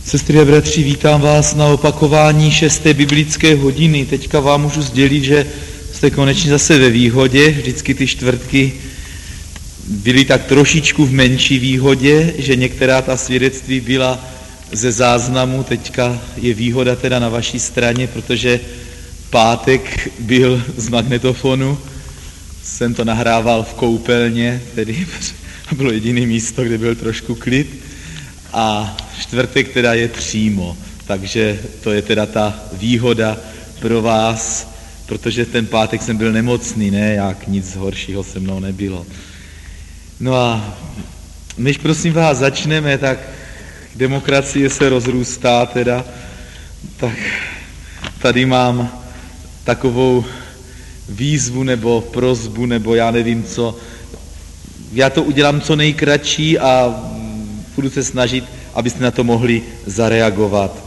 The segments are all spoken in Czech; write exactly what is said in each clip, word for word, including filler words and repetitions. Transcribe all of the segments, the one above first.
Sestry a bratři, vítám vás na opakování šesté biblické hodiny. Teďka vám můžu sdělit, že jste konečně zase ve výhodě. Vždycky ty čtvrtky byly tak trošičku v menší výhodě, že některá ta svědectví byla ze záznamu. Teďka je výhoda teda na vaší straně, protože pátek byl z magnetofonu. Jsem to nahrával v koupelně, tedy bylo jediné místo, kde byl trošku klid. A čtvrtek teda je přímo, takže to je teda ta výhoda pro vás, protože ten pátek jsem byl nemocný, ne, jak nic horšího se mnou nebylo. No a než prosím vás začneme, tak demokracie se rozrůstá teda, tak tady mám takovou výzvu nebo prosbu, nebo já nevím co. Já to udělám co nejkratší a budu se snažit, abyste na to mohli zareagovat.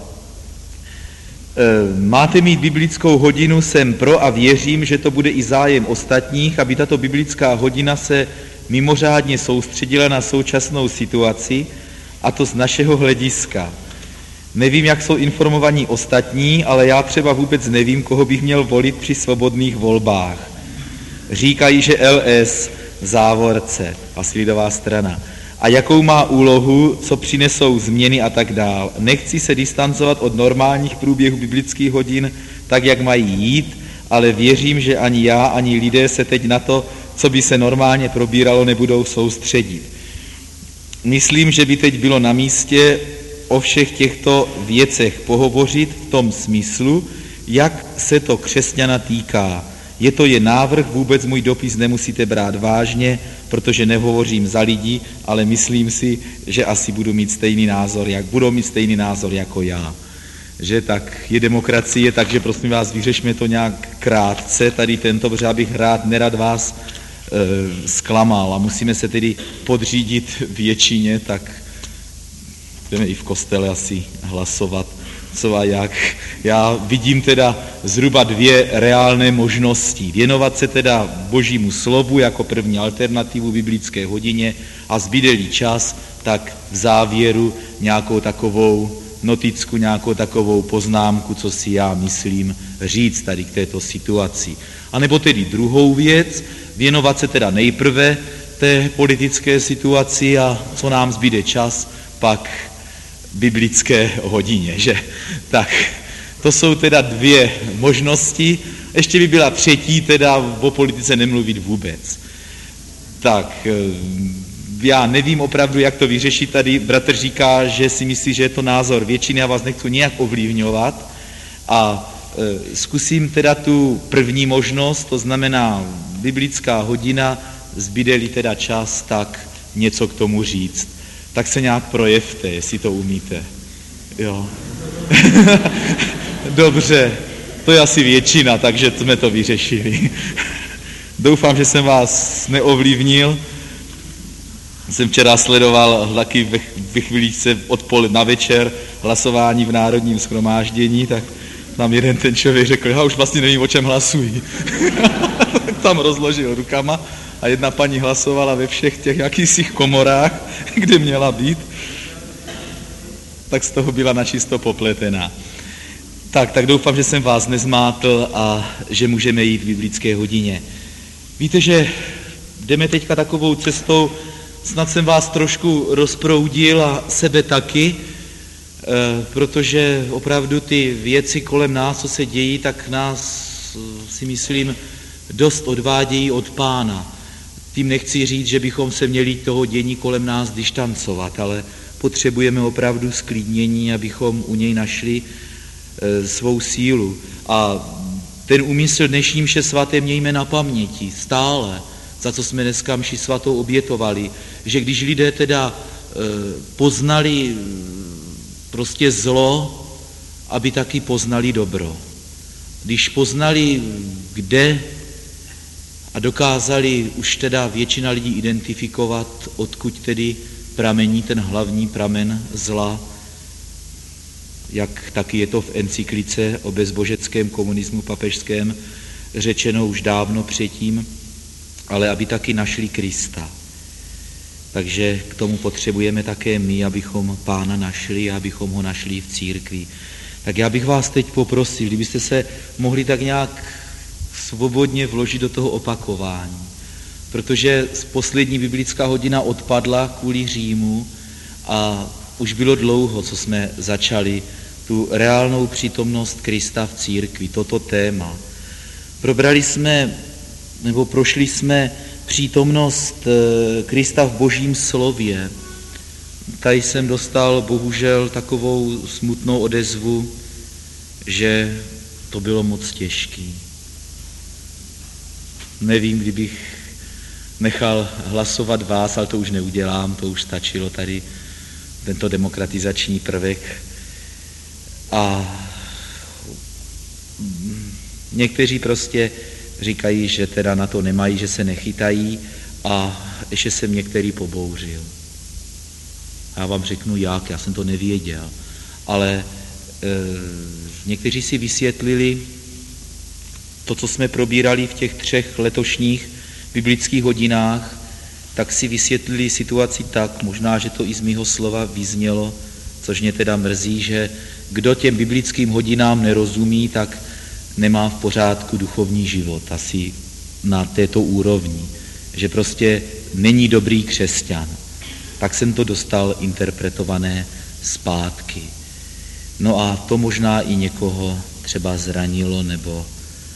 Máte mít biblickou hodinu, jsem pro a věřím, že to bude i zájem ostatních, aby tato biblická hodina se mimořádně soustředila na současnou situaci, a to z našeho hlediska. Nevím, jak jsou informovaní ostatní, ale já třeba vůbec nevím, koho bych měl volit při svobodných volbách. Říkají, že L S v závorce, asi lidová strana. A jakou má úlohu, co přinesou změny a tak dál. Nechci se distancovat od normálních průběhů biblických hodin, tak jak mají jít, ale věřím, že ani já, ani lidé se teď na to, co by se normálně probíralo, nebudou soustředit. Myslím, že by teď bylo na místě o všech těchto věcech pohovořit v tom smyslu, jak se to křesťana týká. Je to je návrh, vůbec můj dopis nemusíte brát vážně, protože nehovořím za lidi, ale myslím si, že asi budu mít stejný názor, jak budou mít stejný názor jako já. Že tak je demokracie, takže prosím vás, vyřešme to nějak krátce, tady tento, protože já bych rád, nerad vás e, zklamal a musíme se tedy podřídit většině, tak budeme i v kostele asi hlasovat, co a jak. Já vidím teda zhruba dvě reálné možnosti. Věnovat se teda Božímu slovu jako první alternativu biblické hodině a zbydeli čas, tak v závěru nějakou takovou noticku, nějakou takovou poznámku, co si já myslím říct tady k této situaci. A nebo tedy druhou věc, věnovat se teda nejprve té politické situaci a co nám zbyde čas, pak biblické hodině, že? Tak, to jsou teda dvě možnosti. Ještě by byla třetí, teda o politice nemluvit vůbec. Tak, já nevím opravdu, jak to vyřešit. Tady bratr říká, že si myslí, že je to názor většiny, já vás nechci nějak ovlivňovat. A e, zkusím teda tu první možnost, to znamená biblická hodina, zbyde-li teda čas, tak něco k tomu říct. Tak se nějak projevte, jestli to umíte. Jo. Dobře, to je asi většina, takže jsme to vyřešili. Doufám, že jsem vás neovlivnil. Jsem včera sledoval taky ve, ve chvíličce odpoledne na večer hlasování v Národním shromáždění, tak nám jeden ten člověk řekl, já už vlastně nevím, o čem hlasují. Tak tam rozložil rukama. A jedna paní hlasovala ve všech těch jakýsich komorách, kde měla být, tak z toho byla načisto popletená. Tak, tak doufám, že jsem vás nezmátl a že můžeme jít v biblické hodině. Víte, že jdeme teďka takovou cestou, snad jsem vás trošku rozproudil a sebe taky, protože opravdu ty věci kolem nás, co se dějí, tak nás, si myslím, dost odvádějí od Pána. Tím nechci říct, že bychom se měli toho dění kolem nás distancovat, ale potřebujeme opravdu sklidnění, abychom u něj našli e, svou sílu. A ten úmysl dnešní mše svaté mějme na paměti stále, za co jsme dneska mši svatou obětovali, že když lidé teda e, poznali prostě zlo, aby taky poznali dobro. Když poznali, kde a dokázali už teda většina lidí identifikovat, odkud tedy pramení ten hlavní pramen zla, jak taky je to v encyklice o bezbožeckém komunismu papežském řečeno už dávno předtím, ale aby taky našli Krista. Takže k tomu potřebujeme také my, abychom Pána našli a abychom ho našli v církvi. Tak já bych vás teď poprosil, kdybyste se mohli tak nějak svobodně vložit do toho opakování, protože poslední biblická hodina odpadla kvůli Římu a už bylo dlouho, co jsme začali tu reálnou přítomnost Krista v církvi, toto téma. Probrali jsme, nebo prošli jsme přítomnost Krista v Božím slově. Tady jsem dostal bohužel takovou smutnou odezvu, že to bylo moc těžký. Nevím, kdybych nechal hlasovat vás, ale to už neudělám, to už stačilo tady tento demokratizační prvek. A někteří prostě říkají, že teda na to nemají, že se nechytají a ještě jsem některý pobouřil. A já vám řeknu jak, já jsem to nevěděl, ale e, někteří si vysvětlili to, co jsme probírali v těch třech letošních biblických hodinách, tak si vysvětlili situaci tak, možná, že to i z mýho slova vyznělo, což mě teda mrzí, že kdo těm biblickým hodinám nerozumí, tak nemá v pořádku duchovní život, asi na této úrovni, že prostě není dobrý křesťan. Tak jsem to dostal interpretované zpátky. No a to možná i někoho třeba zranilo nebo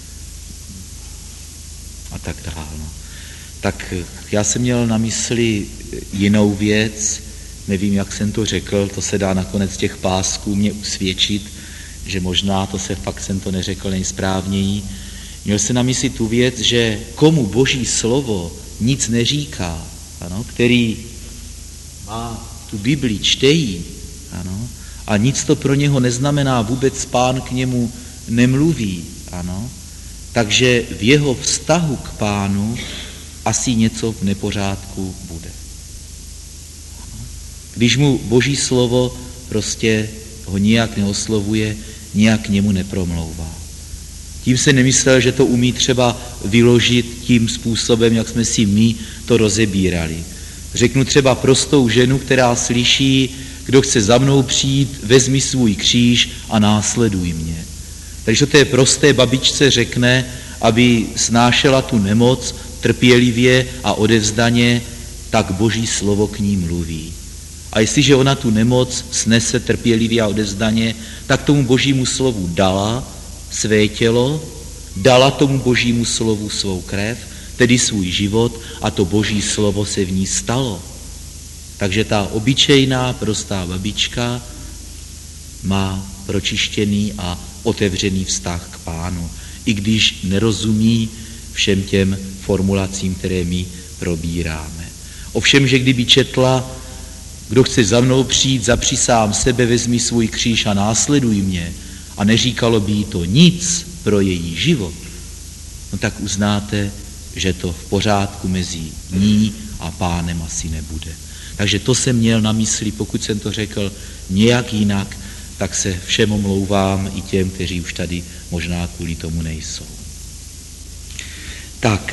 a tak dále. No. Tak já jsem měl na mysli jinou věc, nevím, jak jsem to řekl, to se dá nakonec těch pásků mě usvědčit, že možná to se fakt jsem to neřekl nejsprávněji. Měl jsem na mysli tu věc, že komu Boží slovo nic neříká, ano, který má tu Bibli, čtejí, ano, a nic to pro něho neznamená, vůbec Pán k němu nemluví, ano, takže v jeho vztahu k Pánu asi něco v nepořádku bude. Když mu Boží slovo prostě ho nijak neoslovuje, nijak k němu nepromlouvá. Tím se nemyslel, že to umí třeba vyložit tím způsobem, jak jsme si my to rozebírali. Řeknu třeba prostou ženu, která slyší, kdo chce za mnou přijít, vezmi svůj kříž a následuj mě. Takže té prosté babičce řekne, aby snášela tu nemoc trpělivě a odevzdaně, tak Boží slovo k ní mluví. A jestliže ona tu nemoc snese trpělivě a odevzdaně, tak tomu Božímu slovu dala své tělo, dala tomu Božímu slovu svou krev, tedy svůj život, a to Boží slovo se v ní stalo. Takže ta obyčejná, prostá babička má pročištěný a otevřený vztah k Pánu, i když nerozumí všem těm formulacím, které my probíráme. Ovšem, že kdyby četla, kdo chce za mnou přijít, zapři sám sebe, vezmi svůj kříž a následuj mě, a neříkalo by jí to nic pro její život, no tak uznáte, že to v pořádku mezi ní a Pánem asi nebude. Takže to jsem měl na mysli, pokud jsem to řekl nějak jinak, tak se všem omlouvám i těm, kteří už tady možná kvůli tomu nejsou. Tak,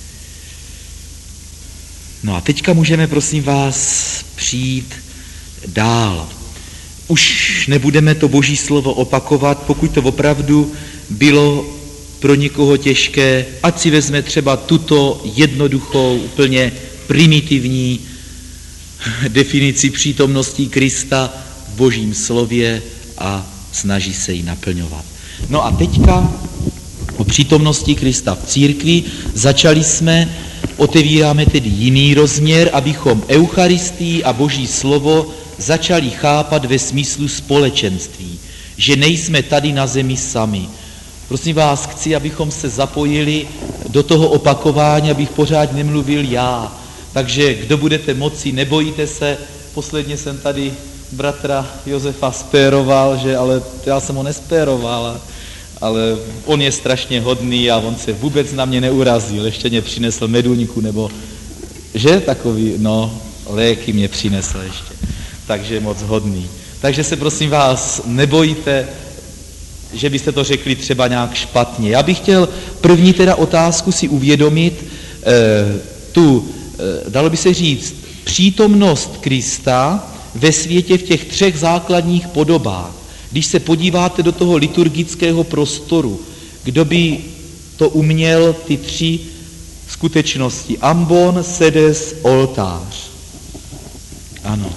no a teďka můžeme, prosím vás, přijít dál. Už nebudeme to Boží slovo opakovat, pokud to opravdu bylo pro někoho těžké, ať si vezme třeba tuto jednoduchou, úplně primitivní definici přítomnosti Krista v Božím slově a snaží se ji naplňovat. No a teďka o přítomnosti Krista v církvi začali jsme, otevíráme tedy jiný rozměr, abychom Eucharistii a Boží slovo začali chápat ve smyslu společenství, že nejsme tady na zemi sami. Prosím vás, chci, abychom se zapojili do toho opakování, abych pořád nemluvil já. Takže kdo budete moci, nebojte se, posledně jsem tady bratra Josefa spéroval, že, ale já jsem ho nespéroval, ale on je strašně hodný a on se vůbec na mě neurazil, ještě mě přinesl meduňku, nebo že takový, no, léky mě přinesl ještě, takže moc hodný. Takže se prosím vás nebojte, že byste to řekli třeba nějak špatně. Já bych chtěl první teda otázku si uvědomit, eh, tu, eh, dalo by se říct, přítomnost Krista ve světě v těch třech základních podobách. Když se podíváte do toho liturgického prostoru, kdo by to uměl, ty tři skutečnosti. Ambon, sedes, oltář. Ano.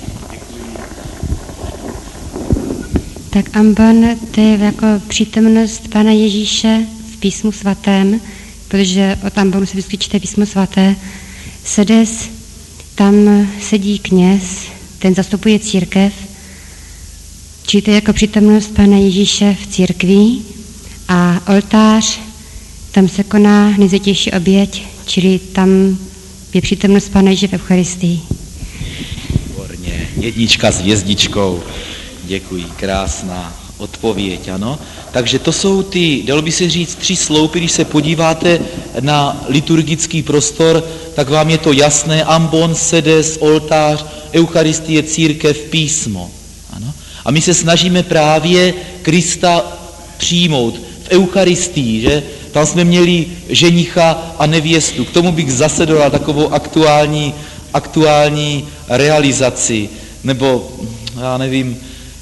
Tak ambon, to je jako přítomnost Pána Ježíše v písmu svatém, protože od ambonu se vždycky čte písmo svaté. Sedes, tam sedí kněz, ten zastupuje církev, čili to je jako přítomnost Pána Ježíše v církvi. A oltář, tam se koná nejsvětější oběť, čili tam je přítomnost Pána Ježíše v Eucharistii. Výborně, jednička s hvězdičkou. Děkuji, krásná odpověď, ano. Takže to jsou ty, dalo by se říct, tři sloupy, když se podíváte na liturgický prostor, tak vám je to jasné, ambon, sedes, oltář, eucharistie, církev, písmo. Ano. A my se snažíme právě Krista přijmout v eucharistii, že? Tam jsme měli ženicha a nevěstu. K tomu bych zase dodal takovou aktuální, aktuální realizaci, nebo já nevím,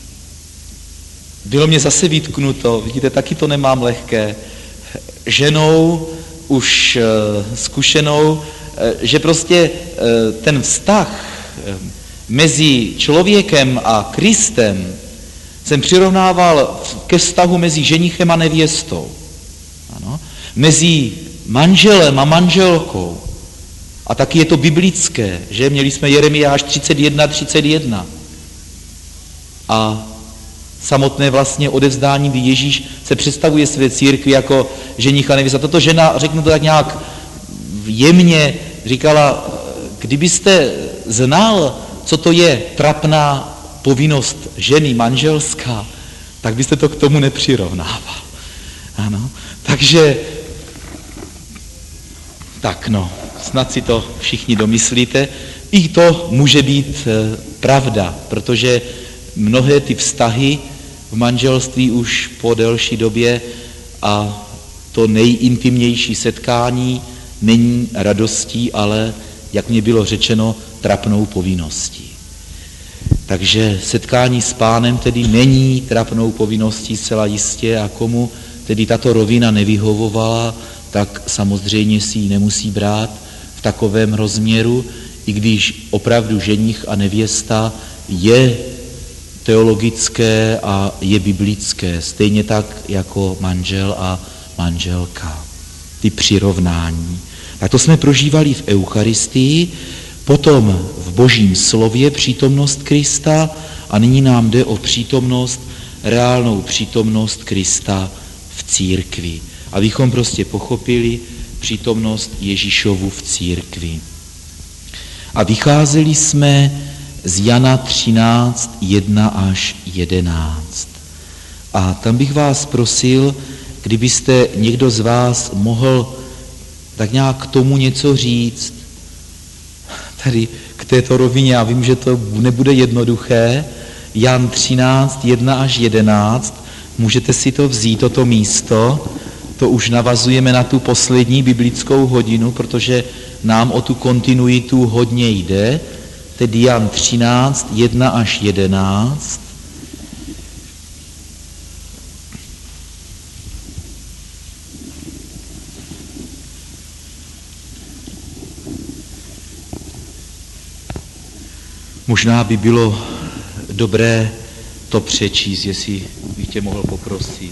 bylo mě zase vytknuto, vidíte, taky to nemám lehké, ženou už e, zkušenou, e, že prostě e, ten vztah e, mezi člověkem a Kristem jsem přirovnával ke vztahu mezi ženichem a nevěstou. Ano? Mezi manželem a manželkou. A taky je to biblické, že měli jsme Jeremiáš třicet jedna třicet jedna. A samotné vlastně odevzdání, kdy Ježíš se představuje své církvi jako ženich a nevěsta. Tato žena, řeknu to tak nějak jemně, říkala, kdybyste znal, co to je trapná povinnost ženy manželská, tak byste to k tomu nepřirovnával. Ano. Takže, tak no, snad si to všichni domyslíte. I to může být e, pravda, protože mnohé ty vztahy v manželství už po delší době a to nejintimnější setkání není radostí, ale, jak mě bylo řečeno, trapnou povinností. Takže setkání s Pánem tedy není trapnou povinností zcela jistě a komu tedy tato rovina nevyhovovala, tak samozřejmě si ji nemusí brát v takovém rozměru, i když opravdu ženich a nevěsta je teologické a je biblické, stejně tak jako manžel a manželka. Ty přirovnání. Tak to jsme prožívali v Eucharistii, potom v Božím slově přítomnost Krista a nyní nám jde o přítomnost, reálnou přítomnost Krista v církvi. Abychom prostě pochopili přítomnost Ježíšovu v církvi. A vycházeli jsme z Jana třináct, jedna až jedenáct. A tam bych vás prosil, kdybyste někdo z vás mohl tak nějak k tomu něco říct, tady k této rovině, já vím, že to nebude jednoduché, Jan třináct, jedna až jedenáct, můžete si to vzít, toto místo, to už navazujeme na tu poslední biblickou hodinu, protože nám o tu kontinuitu hodně jde, tedy Jan třináct, jedna až jedenáct. Možná by bylo dobré to přečíst, jestli bych tě mohl poprosit.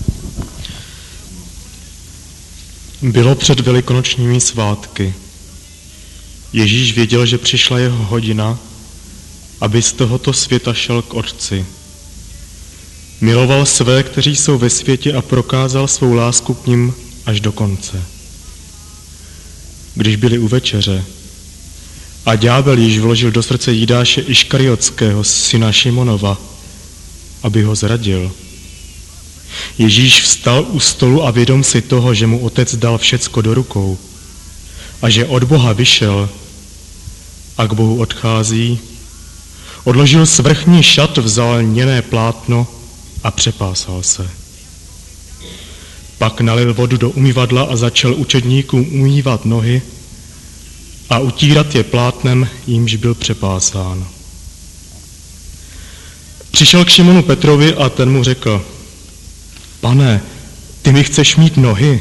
Bylo před velikonočními svátky. Ježíš věděl, že přišla jeho hodina, aby z tohoto světa šel k Otci. Miloval své, kteří jsou ve světě, a prokázal svou lásku k nim až do konce. Když byli u večeře a ďábel již vložil do srdce Jidáše Iškariotského, syna Šimonova, aby ho zradil, Ježíš vstal u stolu a vědom si toho, že mu Otec dal všecko do rukou a že od Boha vyšel a k Bohu odchází, odložil svrchní šat, vzal lněné plátno a přepásal se. Pak nalil vodu do umyvadla a začal učedníkům umývat nohy a utírat je plátnem, jímž byl přepásán. Přišel k Šimonu Petrovi a ten mu řekl: Pane, ty mi chceš mít nohy?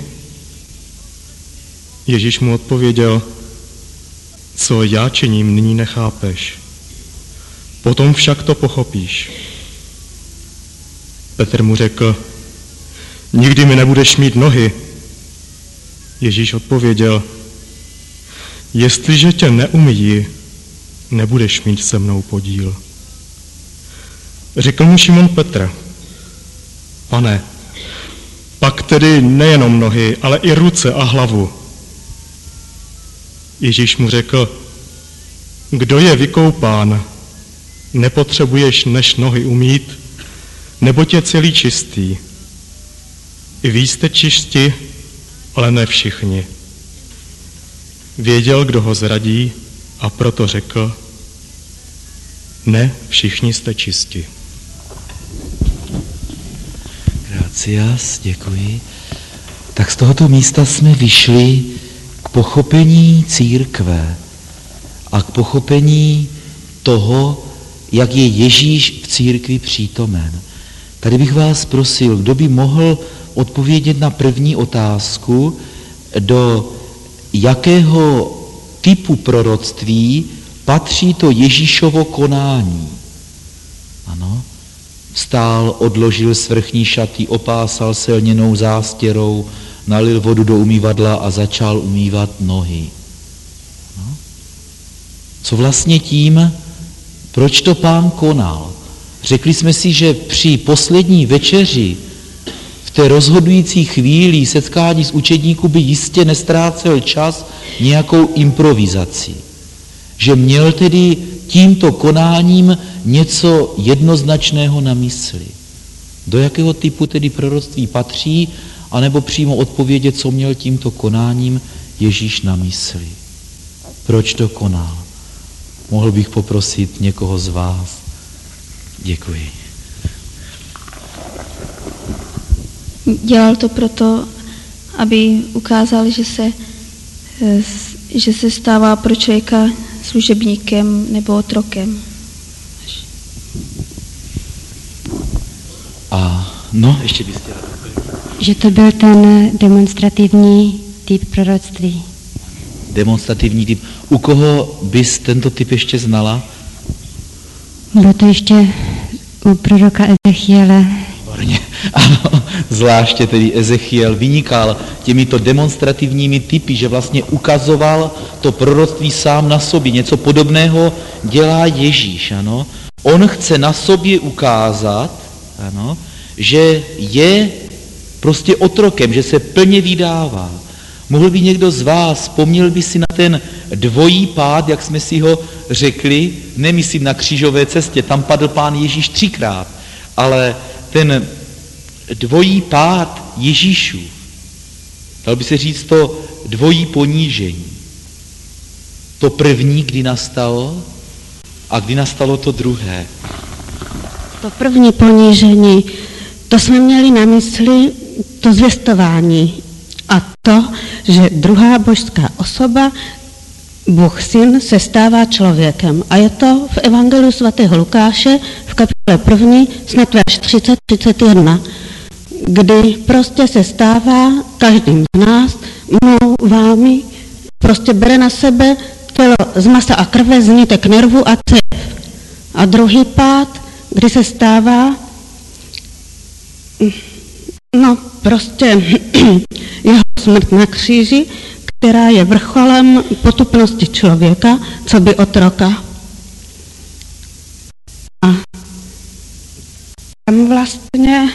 Ježíš mu odpověděl: Co já činím, nyní nechápeš. Potom však to pochopíš. Petr mu řekl: Nikdy mi nebudeš mít nohy. Ježíš odpověděl: Jestliže tě neumyjí, nebudeš mít se mnou podíl. Řekl mu Šimon Petr: Pane, pak tedy nejenom nohy, ale i ruce a hlavu. Ježíš mu řekl: Kdo je vykoupán, nepotřebuješ než nohy umýt, neboť je celý čistý. I vy jste čistí, ale ne všichni. Věděl, kdo ho zradí, a proto řekl: Ne všichni jste čistí. Gracias, děkuji. Tak z tohoto místa jsme vyšli k pochopení církve a k pochopení toho, jak je Ježíš v církvi přítomen. Tady bych vás prosil, kdo by mohl odpovědět na první otázku, do jakého typu proroctví patří to Ježíšovo konání. Ano, vstál, odložil svrchní šaty, opásal se lněnou zástěrou, nalil vodu do umývadla a začal umývat nohy. No. Co vlastně tím, proč to Pán konal? Řekli jsme si, že při poslední večeři, v té rozhodující chvíli setkání s učedníků by jistě nestrácel čas nějakou improvizací. Že měl tedy tímto konáním něco jednoznačného na mysli. Do jakého typu tedy proroctví patří, anebo přímo odpovědět, co měl tímto konáním Ježíš na mysli. Proč to konal? Mohl bych poprosit někoho z vás. Děkuji. Dělal to proto, aby ukázal, že se, že se stává pro člověka služebníkem nebo otrokem. A no, ještě byste rád. Že to byl ten demonstrativní typ proroctví. Demonstrativní typ. U koho bys tento typ ještě znala? Bylo to ještě u proroka Ezechiele. Ano, zvláště tedy Ezechiel vynikal těmito demonstrativními typy, že vlastně ukazoval to proroctví sám na sobě. Něco podobného dělá Ježíš, ano. On chce na sobě ukázat, ano, že je prostě otrokem, že se plně vydává. Mohl by někdo z vás, vzpomněl by si na ten dvojí pád, jak jsme si ho řekli, nemyslím na křížové cestě, tam padl Pán Ježíš třikrát, ale ten dvojí pád Ježíšův, dal by se říct to dvojí ponížení. To první, kdy nastalo, a kdy nastalo to druhé. To první ponížení, to jsme měli na mysli to zvěstování a to, že druhá božská osoba, Bůh Syn, se stává člověkem. A je to v Evangeliu svatého Lukáše v kapitole první, snad verš třicet třicet jedna, kdy prostě se stává každým z nás, mnou, vámi, prostě bere na sebe tělo z masa a krve, z nitek nervu a cév. A druhý pád, kdy se stává, no prostě jeho smrt na kříži, která je vrcholem potupnosti člověka, co by otroka. A tam vlastně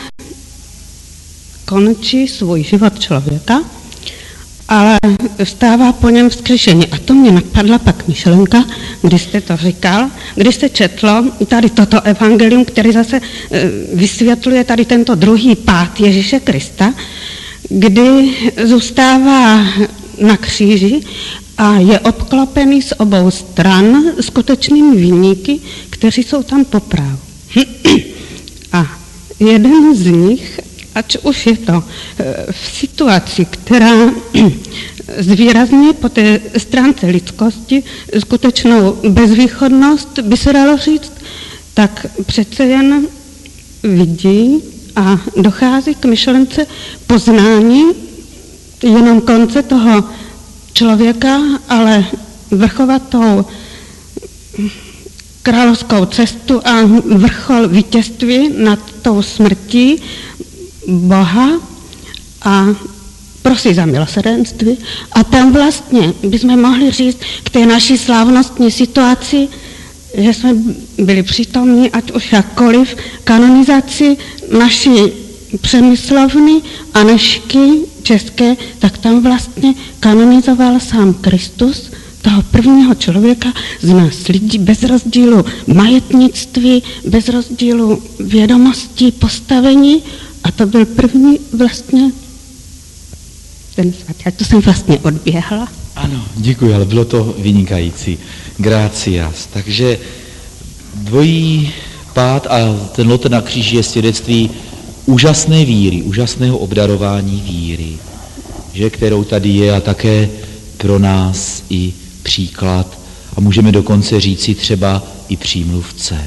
končí svůj život člověka, ale vstává po něm vzkříšení. A to mě napadla pak myšlenka, když jste to říkal, když se četlo tady toto evangelium, který zase vysvětluje tady tento druhý pád Ježíše Krista, kdy zůstává na kříži a je obklopený z obou stran skutečnými viníky, kteří jsou tam po právu. A jeden z nich ať už je to v situaci, která zvýrazňuje po té stránce lidskosti skutečnou bezvýchodnost, by se dalo říct, tak přece jen vidí a dochází k myšlence poznání jenom konce toho člověka, ale vrchovat tou královskou cestu a vrchol vítězství nad tou smrtí Boha a prosí za milosrdenství. A tam vlastně bychom mohli říct k té naší slavnostní situaci, že jsme byli přítomní, ať už jakkoliv, kanonizaci naší Přemyslovny Anežky české, tak tam vlastně kanonizoval sám Kristus, toho prvního člověka z nás lidí, bez rozdílu majetnictví, bez rozdílu vědomostí, postavení, a to byl první vlastně ten svatý. A to jsem vlastně odběhla. Ano, děkuji, ale bylo to vynikající. Gracias. Takže dvojí pád a ten lot na kříži je svědectví úžasné víry, úžasného obdarování víry, že, kterou tady je a také pro nás i příklad a můžeme dokonce říci třeba i přímluvce.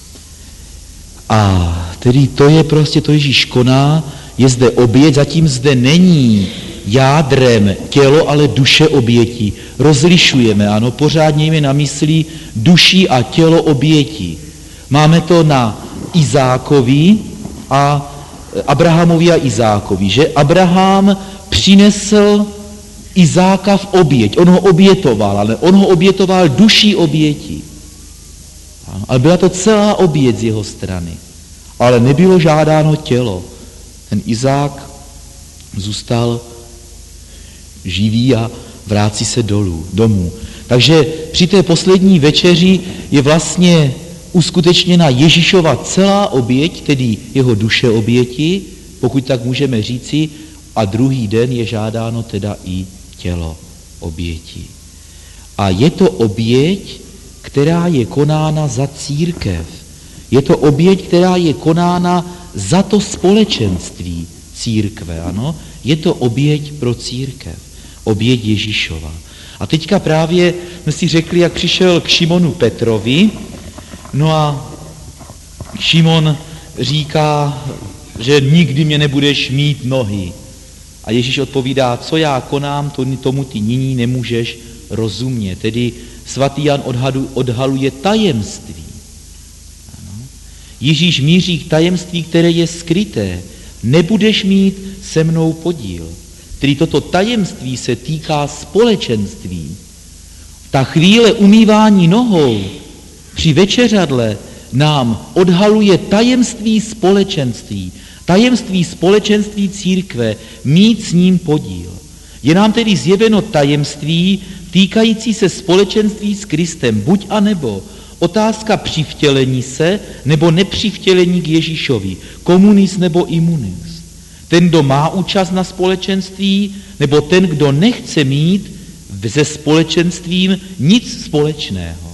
A tedy to je prostě, to Ježíš koná, je zde oběť, zatím zde není jádrem tělo, ale duše oběti. Rozlišujeme, ano, pořádně jme na mysli duši a tělo oběti. Máme to na Izákovi a Abrahamovi a Izákovi, že Abraham přinesl Izáka v oběť, on ho obětoval, ale on ho obětoval duší oběti. Ale byla to celá oběť z jeho strany, ale nebylo žádáno tělo. Ten Izák zůstal živý a vrátí se dolů, domů. Takže při té poslední večeři je vlastně uskutečněna Ježíšova celá oběť, tedy jeho duše oběti, pokud tak můžeme říci, a druhý den je žádáno teda i tělo oběti. A je to oběť, která je konána za církev. Je to oběť, která je konána za to společenství církve, ano? Je to oběť pro církev, oběť Ježíšova. A teďka právě jsme si řekli, jak přišel k Šimonu Petrovi, no a Šimon říká, že nikdy mě nebudeš mít nohy. A Ježíš odpovídá, co já konám, tomu ty nyní nemůžeš rozumět. Tedy svatý Jan odhaluje tajemství. Ano. Ježíš míří k tajemství, které je skryté. Nebudeš mít se mnou podíl. Tedy toto tajemství se týká společenství. Ta chvíle umývání nohou při večeřadle nám odhaluje tajemství společenství. Tajemství společenství církve, mít s ním podíl. Je nám tedy zjeveno tajemství týkající se společenství s Kristem, buď a nebo otázka přivtělení se nebo nepřivtělení k Ježíšovi, komunis nebo imunis. Ten, kdo má účast na společenství, nebo ten, kdo nechce mít se společenstvím nic společného.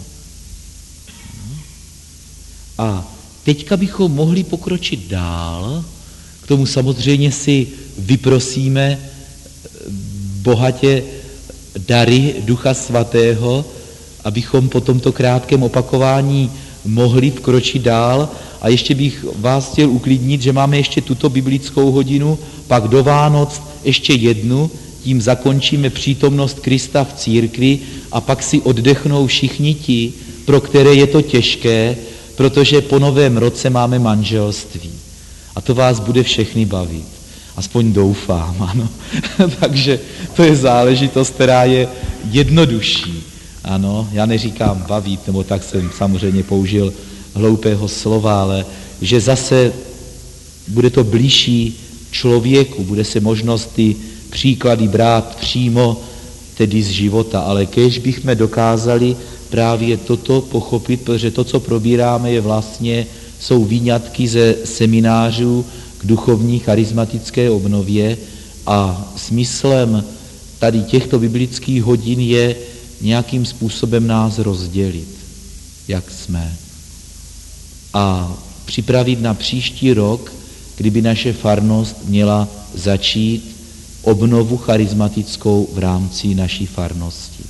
A teďka bychom mohli pokročit dál, k tomu samozřejmě si vyprosíme bohatě dary Ducha Svatého, abychom po tomto krátkém opakování mohli vkročit dál. A ještě bych vás chtěl uklidnit, že máme ještě tuto biblickou hodinu, pak do Vánoc ještě jednu, tím zakončíme přítomnost Krista v církvi a pak si oddechnou všichni ti, pro které je to těžké, protože po novém roce máme manželství. A to vás bude všechny bavit. Aspoň doufám, ano. Takže to je záležitost, která je jednodušší. Ano, já neříkám bavit, nebo tak jsem samozřejmě použil hloupého slova, ale že zase bude to blížší člověku, bude se možnost ty příklady brát přímo tedy z života, ale kéž bychom dokázali právě toto pochopit, protože to, co probíráme, je vlastně, jsou výňatky ze seminářů k duchovní charismatické obnově a smyslem tady těchto biblických hodin je nějakým způsobem nás rozdělit, jak jsme. A připravit na příští rok kdyby naše farnost měla začít obnovu charismatickou v rámci naší farnosti.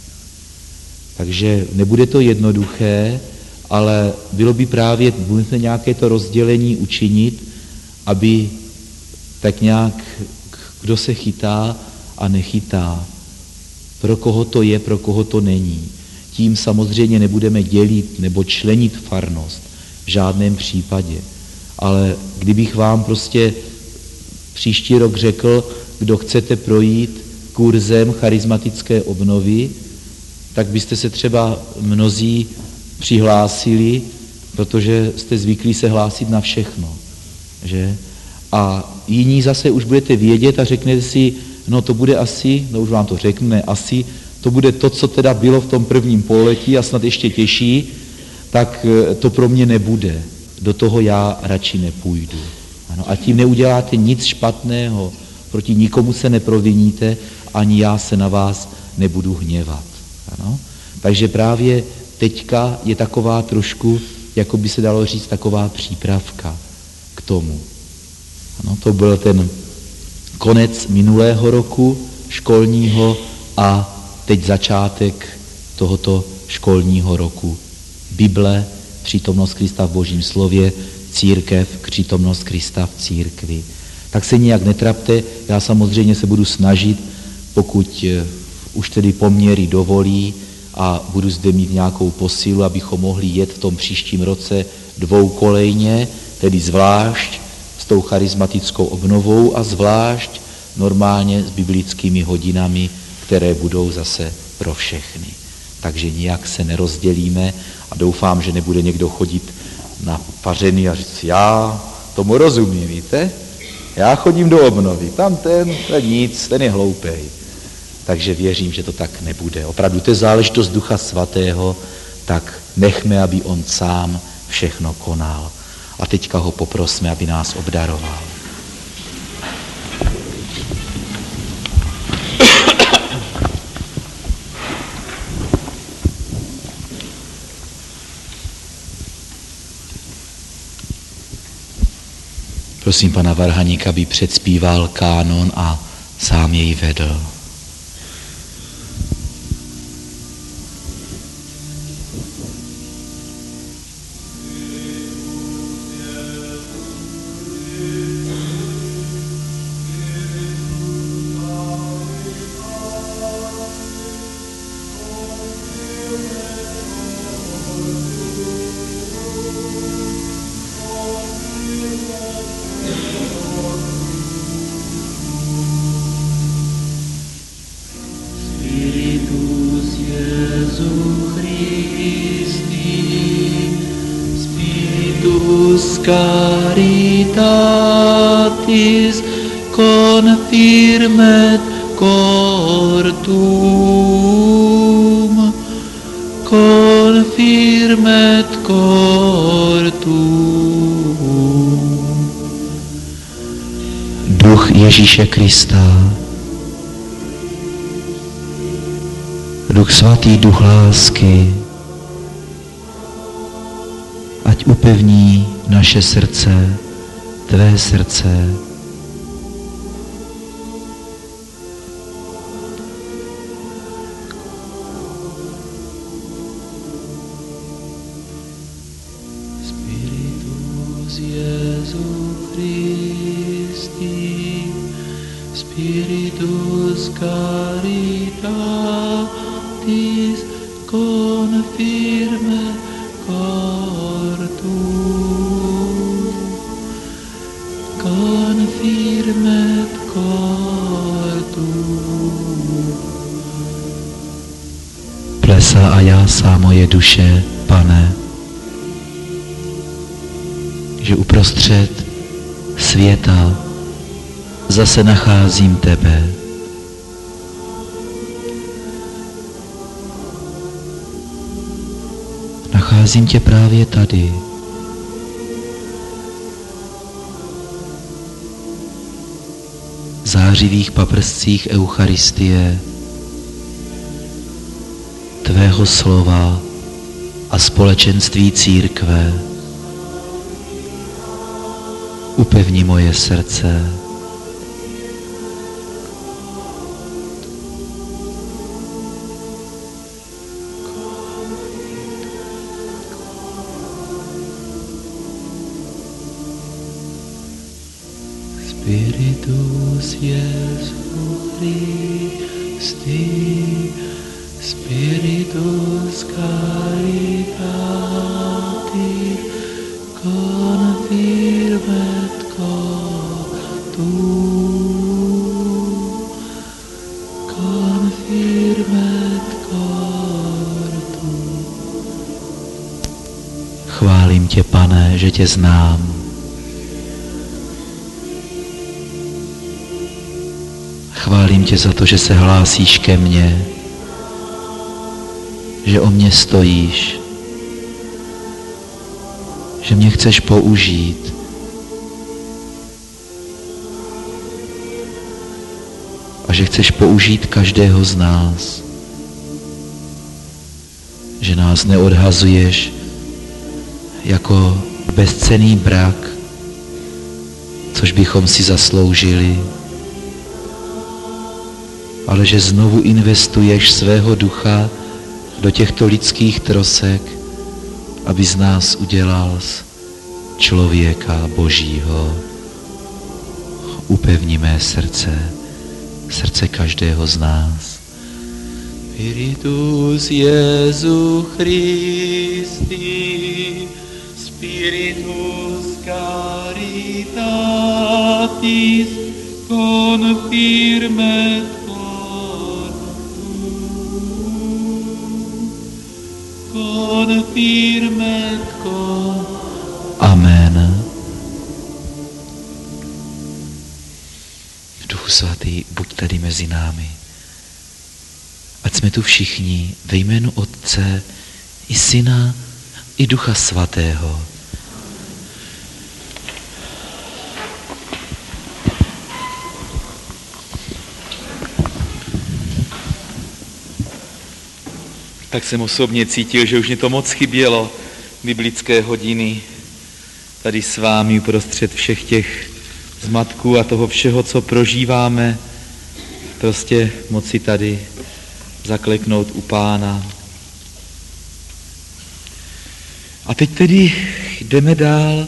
Takže nebude to jednoduché, ale bylo by právě, budeme nějaké to rozdělení učinit, aby tak nějak, kdo se chytá a nechytá, pro koho to je, pro koho to není. Tím samozřejmě nebudeme dělit nebo členit farnost v žádném případě. Ale kdybych vám prostě příští rok řekl, kdo chcete projít kurzem charismatické obnovy, tak byste se třeba mnozí přihlásili, protože jste zvyklí se hlásit na všechno. Že? A jiní zase už budete vědět a řeknete si, no to bude asi, no už vám to řekne, asi, to bude to, co teda bylo v tom prvním pololetí a snad ještě těžší, tak to pro mě nebude. Do toho já radši nepůjdu. Ano, a tím neuděláte nic špatného, proti nikomu se neproviníte, ani já se na vás nebudu hněvat. Ano? Takže právě teďka je taková trošku, jako by se dalo říct, taková přípravka k tomu. Ano, to byl ten konec minulého roku školního a teď začátek tohoto školního roku. Bible, přítomnost Krista v Božím slově, církev, přítomnost Krista v církvi. Tak se nijak netrapte, já samozřejmě se budu snažit, pokud už tedy poměry dovolí a budu zde mít nějakou posilu, abychom mohli jet v tom příštím roce dvoukolejně, tedy zvlášť s tou charismatickou obnovou a zvlášť normálně s biblickými hodinami, které budou zase pro všechny. Takže nijak se nerozdělíme a doufám, že nebude někdo chodit na pařeny a říct, já tomu rozumím, víte? Já chodím do obnovy, tam ten, ten nic, ten je hloupej. Takže věřím, že to tak nebude. Opravdu to je záležitost Ducha Svatého, tak nechme, aby on sám všechno konal. A teďka ho poprosme, aby nás obdaroval. Prosím pana Varhaníka, aby předspíval kánon a sám jej vedl. Caritatis confirmet cortum, confirmet cortum. Duch Ježíše Krista, Duch Svatý, Duch lásky, ať upevní naše srdce, tvé srdce. Spiritus Jesu Christi, Spiritus Caritatis, confirme cortum, confirmet cortum. Plesá a jásá moje duše, Pane, že uprostřed světa zase nacházím tebe. Nacházím tě právě tady. V zářivých paprscích Eucharistie, tvého slova a společenství církve. upevni moje srdce. Spiritus Iesu Christi, Spiritus Caritatis, confirmet cor tuum, confirmet cor tuum. Chválím tě, Pane, že tě znám. Chválím tě za to, že se hlásíš ke mně, že o mě stojíš, že mě chceš použít. A že chceš použít každého z nás. Že nás neodhazuješ jako bezcenný brak, což bychom si zasloužili, ale že znovu investuješ svého ducha do těchto lidských trosek, aby z nás udělal člověka Božího. Upevni mé srdce, srdce každého z nás. Spiritus Iesu Christi, Spiritus Caritatis, confirmet cor tuum, confirmet cor. Amen. Duchu svatý, buď tady mezi námi. Ať jsme tu všichni ve jménu Otce i Syna i Ducha Svatého. Tak jsem osobně cítil, že už mě to moc chybělo, biblické hodiny, tady s vámi uprostřed všech těch zmatků a toho všeho, co prožíváme, prostě moci tady zakleknout u Pána. A teď tedy jdeme dál,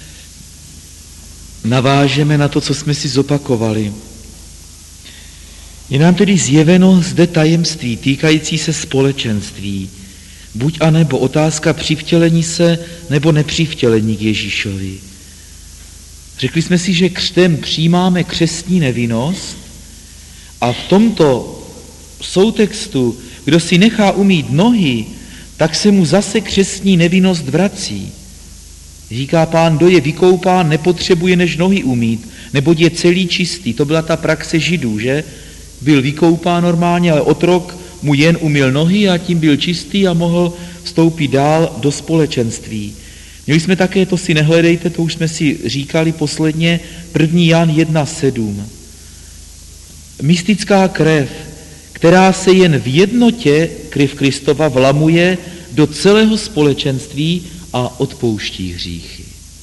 navážeme na to, co jsme si zopakovali. Je nám tedy zjeveno zde tajemství týkající se společenství, buď a nebo otázka přivtělení se nebo nepřivtělení k Ježíšovi. Řekli jsme si, že křtem přijímáme křestní nevinnost a v tomto soutextu, kdo si nechá umýt nohy, tak se mu zase křestní nevinnost vrací. Říká Pán, kdo je vykoupán, nepotřebuje než nohy umýt, neboť je celý čistý. To byla ta praxe Židů, že? Byl vykoupán normálně, ale otrok mu jen umyl nohy a tím byl čistý a mohl vstoupit dál do společenství. Měli jsme také, to si nehledejte, to už jsme si říkali posledně, první Jan jedna sedm. Mystická krev, která se jen v jednotě, krev Kristova, vlamuje do celého společenství a odpouští hříchy.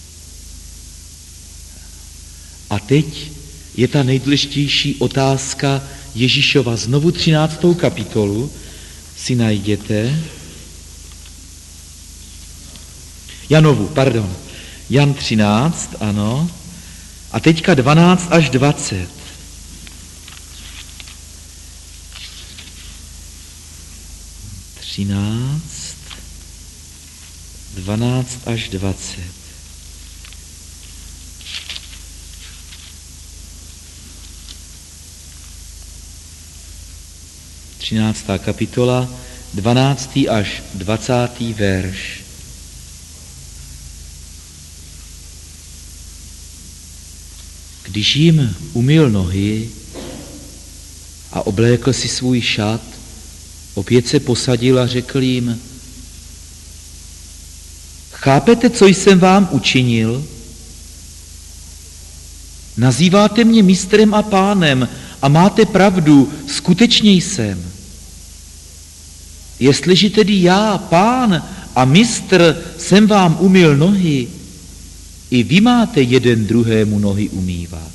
A teď je ta nejdůležitější otázka Ježíšova. Znovu třináctou kapitolu si najděte. Janovu, pardon. Jan třináct, ano. A teďka dvanáct až dvacet. třináct, dvanáct až dvacet. třináctá kapitola, dvanáctý až dvacátý verš. Když jim umyl nohy a oblékl si svůj šat, opět se posadil a řekl jim, chápete, co jsem vám učinil? Nazýváte mě mistrem a pánem a máte pravdu, skutečně jsem. Jestliže tedy já, pán a mistr, jsem vám umyl nohy, I vy máte jeden druhému nohy umývat.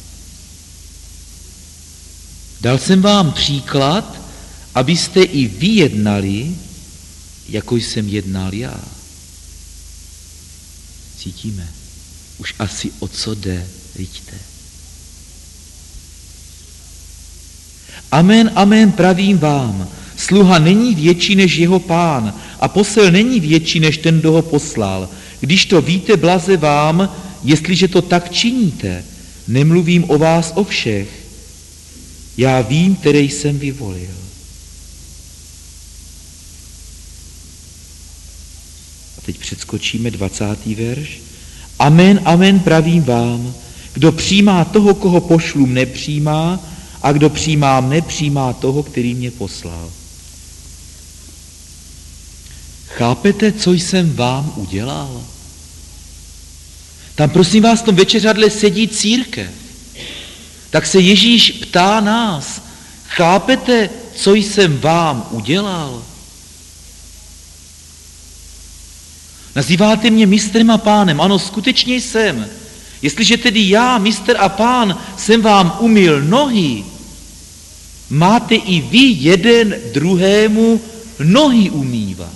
Dal jsem vám příklad, abyste i vy jednali, jako jsem jednal já. Cítíme? Už asi o co jde, vidíte. Amen, amen, pravím vám, sluha není větší než jeho pán a posel není větší než ten, kdo ho poslal. Když to víte, blaze vám, jestliže to tak činíte. Nemluvím o vás o všech. Já vím, který jsem vyvolil. A teď předskočíme dvacátý verš. Amen, amen, pravím vám, kdo přijímá toho, koho pošlu, mne přijímá, a kdo přijímá mne, přijímá toho, který mě poslal. Chápete, co jsem vám udělal? Tam prosím vás v tom večeřadle sedí církev. Tak se Ježíš ptá nás, chápete, co jsem vám udělal? Nazýváte mě mistrem a pánem, ano, skutečně jsem. Jestliže tedy já, mistr a pán, jsem vám umyl nohy, máte i vy jeden druhému nohy umývat.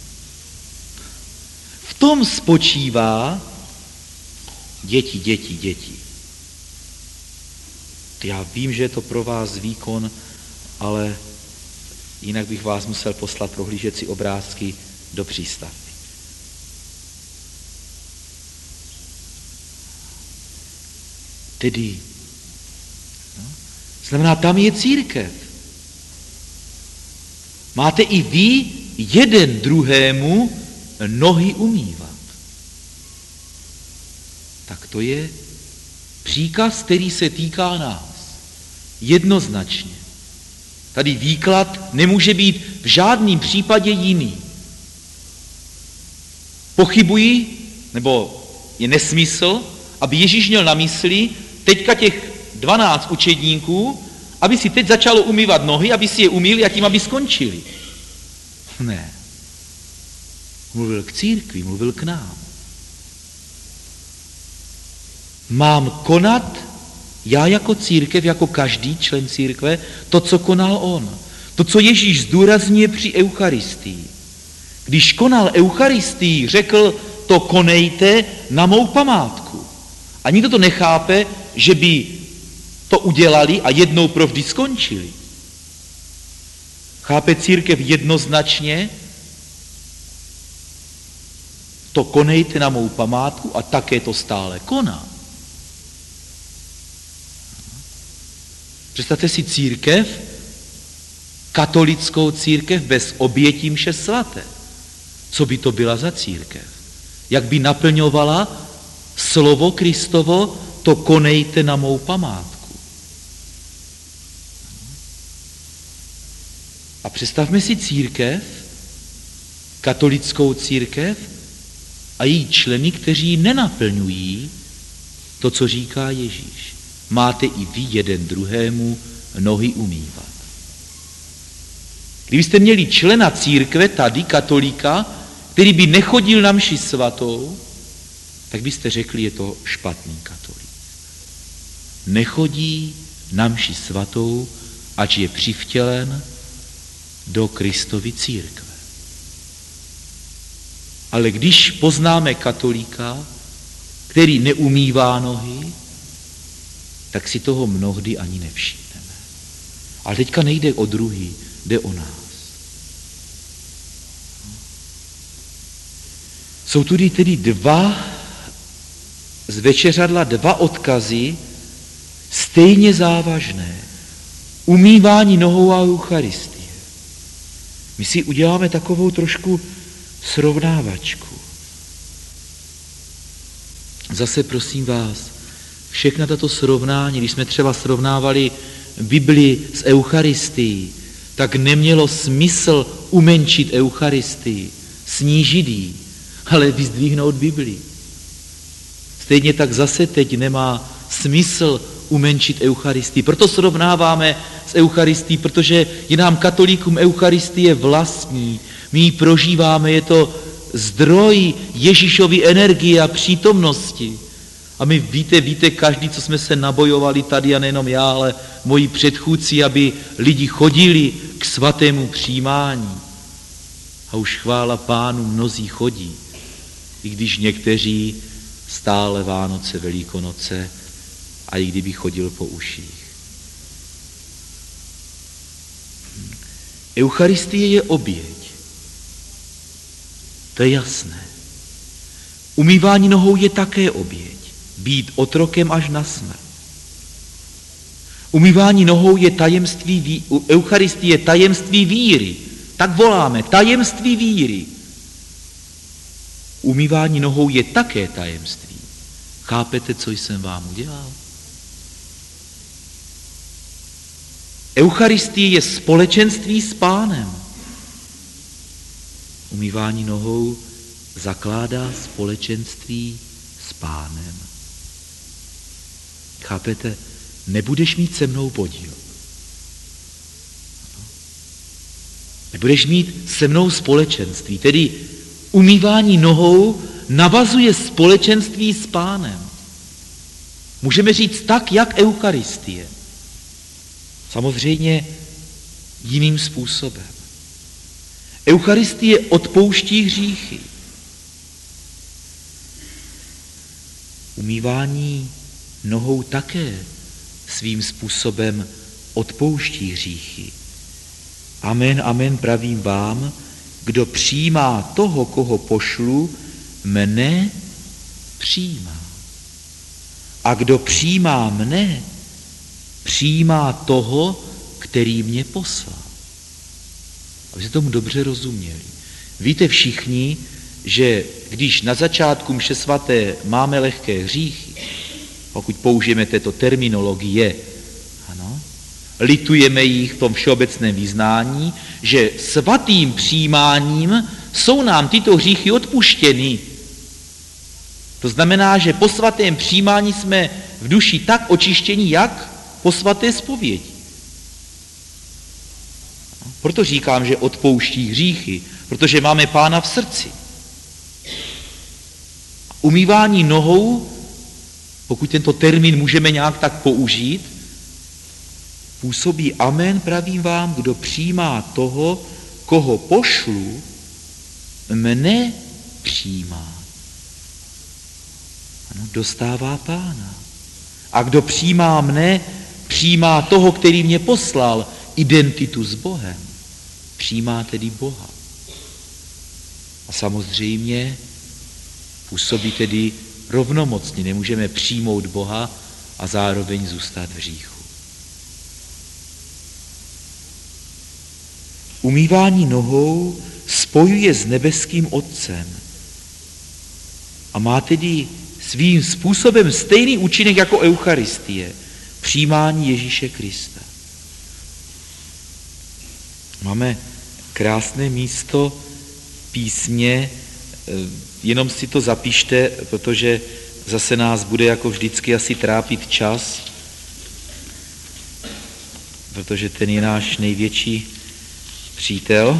V tom spočívá děti, děti, děti. Já vím, že je to pro vás výkon, ale jinak bych vás musel poslat prohlížet si obrázky do přístavby. Tedy, no, znamená, tam je církev. Máte i vy jeden druhému nohy umývat. Tak to je příkaz, který se týká nás. Jednoznačně. Tady výklad nemůže být v žádném případě jiný. Pochybují, nebo je nesmysl, aby Ježíš měl na mysli teďka těch dvanáct učedníků, aby si teď začalo umývat nohy, aby si je umýli a tím, aby skončili. Ne. Mluvil k církvi, mluvil k nám. Mám konat já jako církev, jako každý člen církve, to, co konal on. To, co Ježíš zdůrazňuje při eucharistii. Když konal eucharistii, řekl, to konejte na mou památku. A nikdo to nechápe, že by to udělali a jednou provždy skončili. Chápe církev jednoznačně, to konejte na mou památku a také to stále koná. Představte si církev, katolickou církev bez obětí mše svaté. Co by to byla za církev? Jak by naplňovala slovo Kristovo, to konejte na mou památku. A představme si církev, katolickou církev a její členy, kteří nenaplňují to, co říká Ježíš. Máte i vy jeden druhému nohy umývat. Kdybyste měli člena církve, tady katolíka, který by nechodil na mši svatou, tak byste řekli, je to špatný katolík. Nechodí na mši svatou, ač je přivtělen do Kristovy církve. Ale když poznáme katolíka, který neumývá nohy, tak si toho mnohdy ani nevšimneme. Ale teďka nejde o druhý, jde o nás. Jsou tudy tedy dva z večeřadla, dva odkazy, stejně závažné. Umývání nohou a eucharistie. My si uděláme takovou trošku srovnávačku. Zase prosím vás, všechna tato srovnání, když jsme třeba srovnávali Bibli s eucharistií, tak nemělo smysl umenčit eucharistii, snížit ji, ale vyzdvihnout Bibli. Stejně tak zase teď nemá smysl umenčit eucharistii. Proto srovnáváme s eucharistií, protože je nám katolíkům eucharistie vlastní. My ji prožíváme, je to zdroj Ježíšovy energie a přítomnosti. A my víte, víte, každý, co jsme se nabojovali tady, a nejenom já, ale moji předchůdci, aby lidi chodili k svatému přijímání. A už chvála Pánu, mnozí chodí, i když někteří stále Vánoce, Velikonoce, a i kdyby chodil po uších. Eucharistie je oběť. To je jasné. Umývání nohou je také oběť. Být otrokem až na smrt. Umývání nohou je tajemství, ví... Eucharistie je tajemství víry. Tak voláme, tajemství víry. Umývání nohou je také tajemství. Chápete, co jsem vám udělal? Eucharistie je společenství s Pánem. Umývání nohou zakládá společenství s Pánem. Chápete? Nebudeš mít se mnou podíl. Nebudeš mít se mnou společenství. Tedy umývání nohou navazuje společenství s Pánem. Můžeme říct tak, jak Eucharistie. Samozřejmě jiným způsobem. Eucharistie odpouští hříchy. Umývání nohou také svým způsobem odpouští hříchy. Amen, amen, pravím vám, kdo přijímá toho, koho pošlu, mne přijímá. A kdo přijímá mne, přijímá toho, který mě poslal. Aby se tomu dobře rozuměli. Víte všichni, že když na začátku mše svaté máme lehké hříchy, pokud použijeme této terminologie, ano, litujeme jich v tom všeobecném vyznání, že svatým přijímáním jsou nám tyto hříchy odpuštěny. To znamená, že po svatém přijímání jsme v duši tak očištěni, jak po svaté zpovědi. Proto říkám, že odpouští hříchy, protože máme Pána v srdci. Umývání nohou, pokud tento termín můžeme nějak tak použít, působí amen, pravím vám, kdo přijímá toho, koho pošlu, mne přijímá. Ano, dostává Pána. A kdo přijímá mne, přijímá toho, který mě poslal, identitu s Bohem. Přijímá tedy Boha. A samozřejmě působí tedy rovnomocně. Nemůžeme přijmout Boha a zároveň zůstat v hříchu. Umývání nohou spojuje s nebeským Otcem a má tedy svým způsobem stejný účinek jako Eucharistie, přijímání Ježíše Krista. Máme krásné místo písně, jenom si to zapište, protože zase nás bude jako vždycky asi trápit čas, protože ten je náš největší přítel.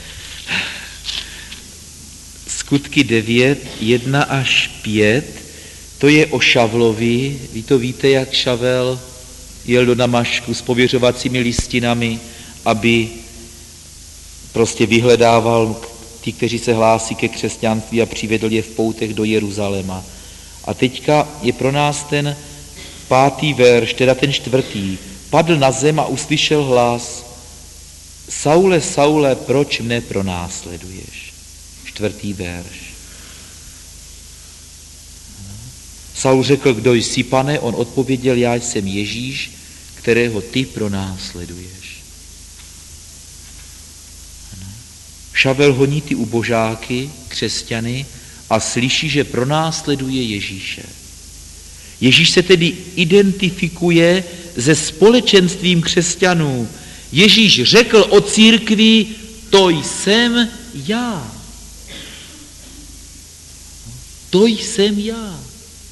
Skutky devět, jedna až pět, to je o Šavlovi. Vy to víte, jak Šavel jel do Damašku s pověřovacími listinami, aby prostě vyhledával ty, kteří se hlásí ke křesťanství a přivedl je v poutech do Jeruzaléma. A teďka je pro nás ten pátý verš, teda ten čtvrtý. Padl na zem a uslyšel hlas: Saule, Saule, proč mne pronásleduješ? Čtvrtý verš. Saul řekl, kdo jsi, Pane? On odpověděl, já jsem Ježíš, kterého ty pronásleduješ. Šavel honí ty ubožáky, křesťany, a slyší, že pronásleduje Ježíše. Ježíš se tedy identifikuje se společenstvím křesťanů. Ježíš řekl o církvi, to jsem já. To jsem já.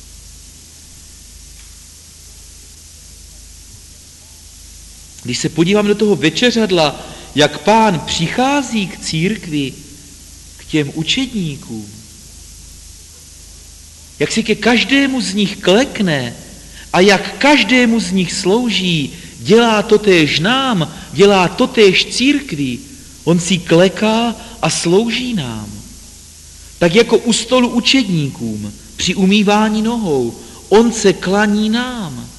Když se podívám do toho večeřadla, jak Pán přichází k církvi, k těm učedníkům, jak si ke každému z nich klekne a jak každému z nich slouží, dělá totéž nám, dělá totéž církvi, on si kleká a slouží nám. Tak jako u stolu učedníkům při umývání nohou, on se klaní nám.